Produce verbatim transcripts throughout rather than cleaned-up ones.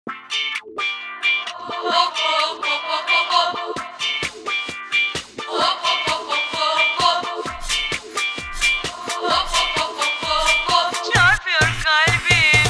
Çarpıyor kalbim.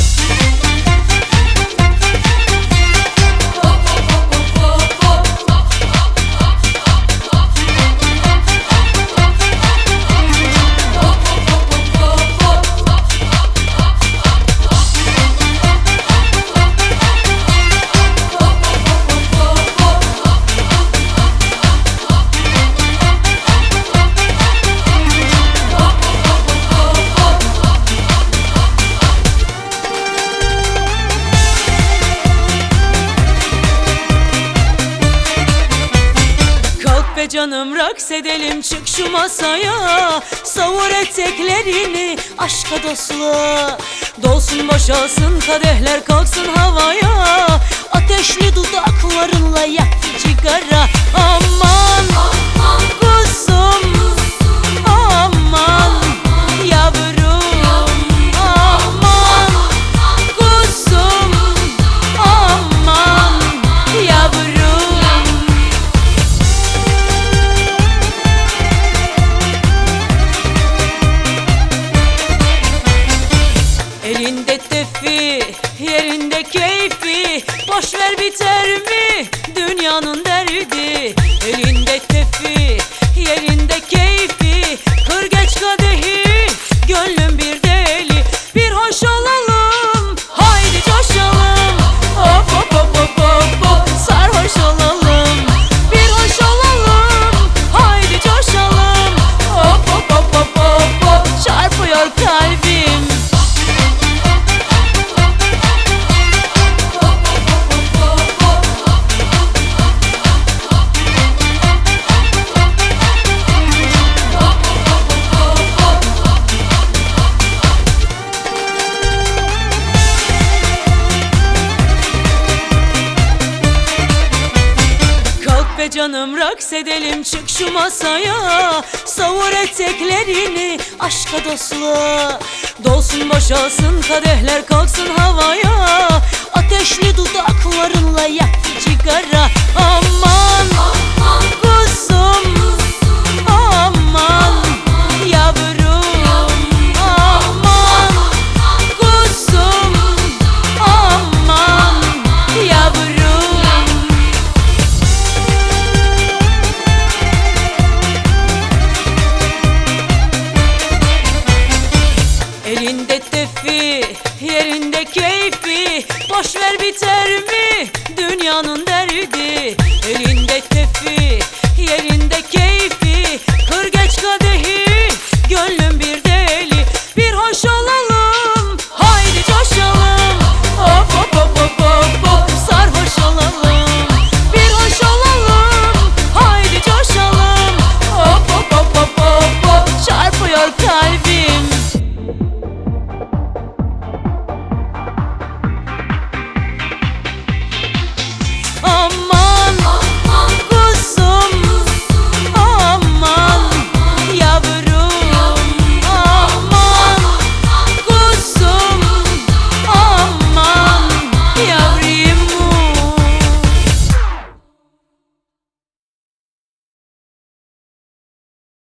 Kalk be canım, raks edelim, çık şu masaya. Savur eteklerini aşka dostluğa. Dolsun boşalsın kadehler, kalksın havaya. Ateşli dudaklarınla yak bir cigara. Aman, aman kuzum, aman yavrum, aman kuzum, aman yavrum. Elinde tefi, yerinde keyfi. Boş ver, biter mi dünyanın derdi? Elinde tefi, yerinde keyfi. Kır geç kadehi, gönlüm bir deli. Bir hoş olalım, haydi coşalım. Hop hop hop hop hop hop, sarhoş olalım. Bir hoş olalım, haydi coşalım. Hop hop hop hop hop hop, çarpıyor kalbim. Kalk be canım, raks edelim, çık şu masaya. Savur eteklerini aşka dostluğa. Dolsun boşalsın kadehler, kalksın havaya. Ateşli dudaklarınla yak bir cigara. Aman, aman kuzum, aman yavrum, aman kuzum, aman yavrum. Elinde tefi, yerinde keyfi. Boş ver, biter mi dünyanın derdi? Elinde tefi,